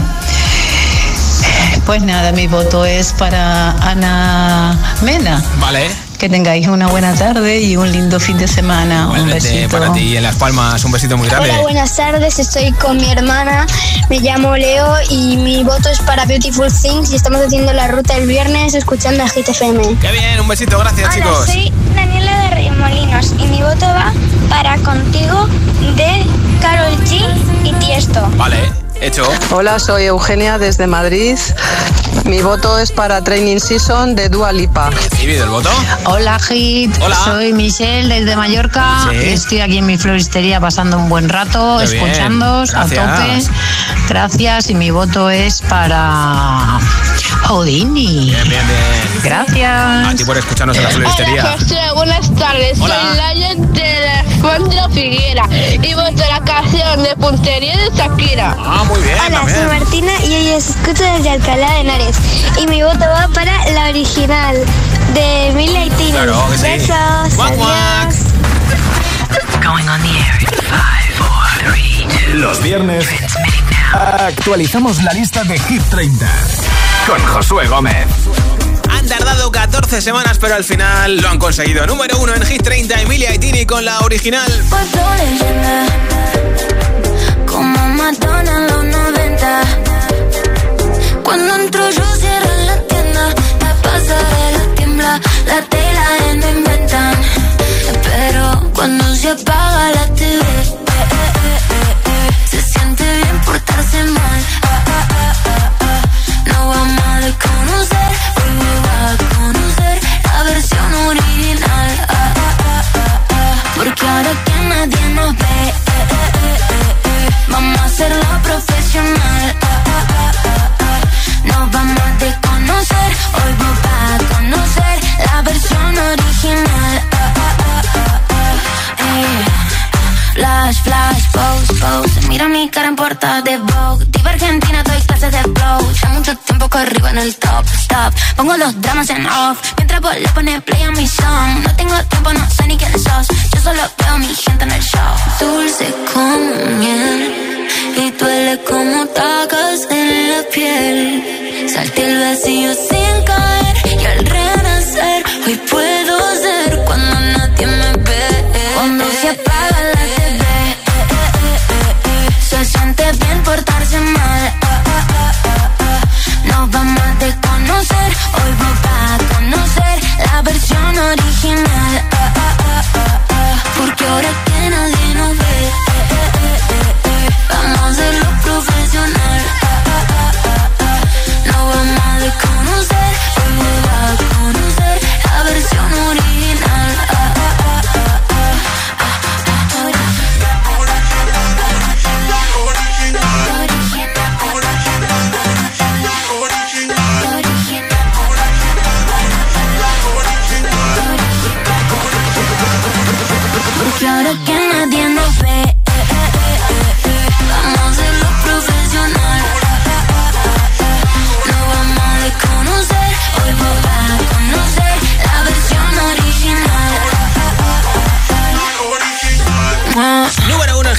[SPEAKER 5] Pues nada, mi voto es para Ana Mena.
[SPEAKER 2] Vale.
[SPEAKER 5] Que tengáis una buena tarde y un lindo fin de semana.
[SPEAKER 2] Igualmente,
[SPEAKER 5] un besito.
[SPEAKER 2] para ti en Las Palmas, un besito muy grande.
[SPEAKER 28] Hola, buenas tardes, estoy con mi hermana, me llamo Leo y mi voto es para Beautiful Things y estamos haciendo la ruta el viernes escuchando a Hit FM.
[SPEAKER 2] Qué bien, un besito, gracias.
[SPEAKER 28] Hola,
[SPEAKER 2] chicos.
[SPEAKER 28] Soy Daniela de Remolinos y mi voto va para Contigo de Karol G y Tiesto.
[SPEAKER 2] Vale. Hecho.
[SPEAKER 6] Hola, soy Eugenia desde Madrid. Mi voto es para Training Season de Dua Lipa.
[SPEAKER 2] ¿Recibido el voto?
[SPEAKER 8] Hola, Hit.
[SPEAKER 2] Hola.
[SPEAKER 8] Soy Michelle desde Mallorca.
[SPEAKER 2] Sí.
[SPEAKER 8] Estoy aquí en mi floristería pasando un buen rato, escuchándoos a tope. Gracias. Y mi voto es para Houdini.
[SPEAKER 2] Bien.
[SPEAKER 8] Gracias.
[SPEAKER 2] A ti por escucharnos en la floristería.
[SPEAKER 28] Hola, José, buenas tardes.
[SPEAKER 2] Hola.
[SPEAKER 28] Soy Laia de la Fuente de Figuera y voto la canción de Puntería de Shakira.
[SPEAKER 2] Ah, muy bien.
[SPEAKER 28] Hola,
[SPEAKER 2] también.
[SPEAKER 28] soy Martina y hoy os escucho desde Alcalá de Henares. Y mi voto va para la original de Emilia y Tini.
[SPEAKER 2] Claro que sí.
[SPEAKER 28] Besos.
[SPEAKER 2] Guac, guac.
[SPEAKER 28] Adiós.
[SPEAKER 7] Going on the air in 5, 4, 3, 2.
[SPEAKER 1] Los viernes actualizamos la lista de Hit 30 con Josué Gómez.
[SPEAKER 2] Han tardado 14 semanas, pero al final lo han conseguido. Número 1 en Hit 30, Emilia y Tini con la original.
[SPEAKER 4] Como Madonna en los 90. Cuando entro yo cierran la tienda, la pasarela tiembla, la tela no inventan. Pero cuando se apaga la TV, se siente bien portarse mal. No vamos a desconocer, hoy me va a conocer la versión original. Porque ahora que nadie nos ve, vamos a hacerlo profesional. Nos vamos a desconocer, hoy vos vas a conocer la versión original. Flash, flash, pose, pose. Mira mi cara en portada de Vogue. Diva Argentina, doy clases de flow. Ya mucho tiempo que arriba en el top, top. Pongo los dramas en off, mientras vos le pones play a mi song. No tengo tiempo, no sé ni quién sos. Yo solo veo a mi gente en el show. Dulce como miel y duele como tacas en la piel. Salté el vacío sin caer y al renacer hoy puedo ser cuando nadie me ve. Cuando se apaga la TV, se siente bien portarse mal. Nos vamos a desconocer, hoy vos vas a conocer la versión original. Porque ahora que nadie nos ve, vamos a hacerlo profesional. Nos vamos a desconocer, hoy vos vas a conocer la versión original.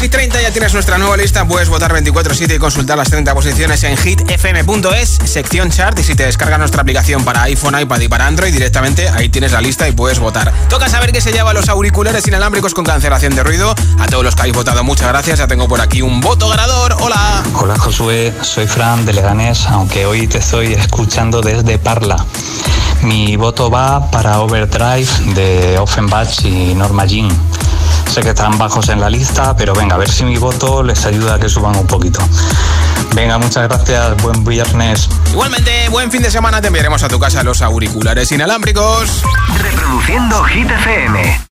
[SPEAKER 2] Hit 30 ya tienes nuestra nueva lista. Puedes votar 24/7 y consultar las 30 posiciones en hitfm.es, sección chart. Y si te descargas nuestra aplicación para iPhone, iPad y para Android directamente, ahí tienes la lista y puedes votar. Toca saber que se lleva los auriculares inalámbricos con cancelación de ruido. A todos los que habéis votado, muchas gracias. Ya tengo por aquí un voto ganador. Hola.
[SPEAKER 10] Hola Josué, soy Fran de Leganés, aunque hoy te estoy escuchando desde Parla. Mi voto va para Overdrive de Offenbach y Norma Jean. Sé que están bajos en la lista, pero venga, a ver si mi voto les ayuda a que suban un poquito. Venga, muchas gracias, buen viernes.
[SPEAKER 2] Igualmente, buen fin de semana, te enviaremos a tu casa los auriculares inalámbricos.
[SPEAKER 1] Reproduciendo Hit FM.